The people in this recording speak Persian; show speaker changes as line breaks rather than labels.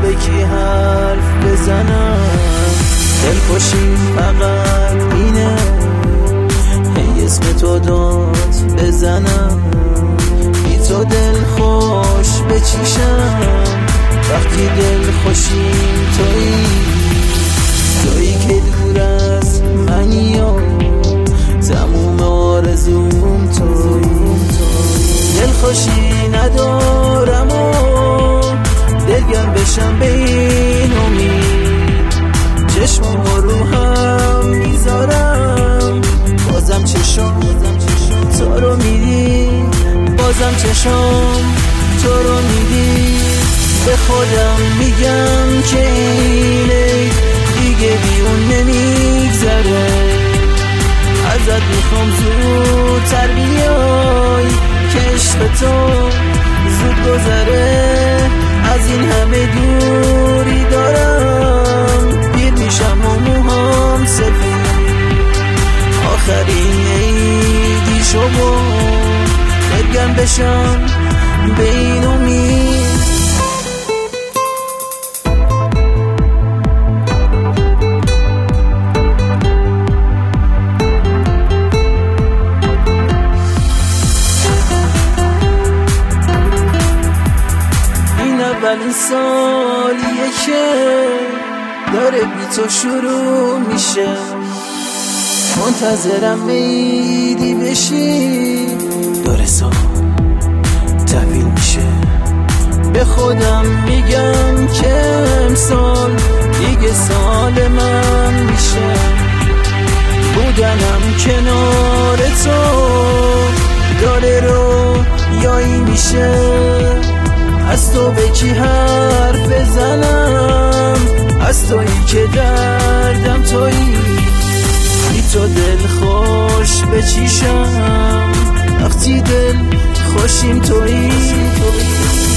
به کی حرف بزنم؟ دلخوشی فقط اینه هی اسم تو داد بزنم، بی تو دل خوش بچیشم وقتی دلخوشیم تویی که دور از منی و تموم آرزوم تویی. دلخوشی ندارم و دلگرم بشم به این امید، چشمم رو هم میذارم بازم چشم تو رو میدی، بازم چشم تو رو میدی. به خودم میگم که اینه دیگه بیون نمیگذره، ازت میخوام زودتر بیای که عشق تو زود گذره. از این همه دوری دارم پیر میشم و موهام سفید، آخرین عیدی شما دلگرم بشم به این امید. اولین سالیه که داره بی تو شروع میشه، منتظرم عیدی بشی داره سال تحویل میشه. به خودم میگم که امسال دیگه سال من میشه، بودنم کنار تو داره رویایی میشه. از تو به کی حرف بزنم؟ از تویی که دردم تویی، بی تو دل خوش بچیشم وقتی دل خوشیم تویی.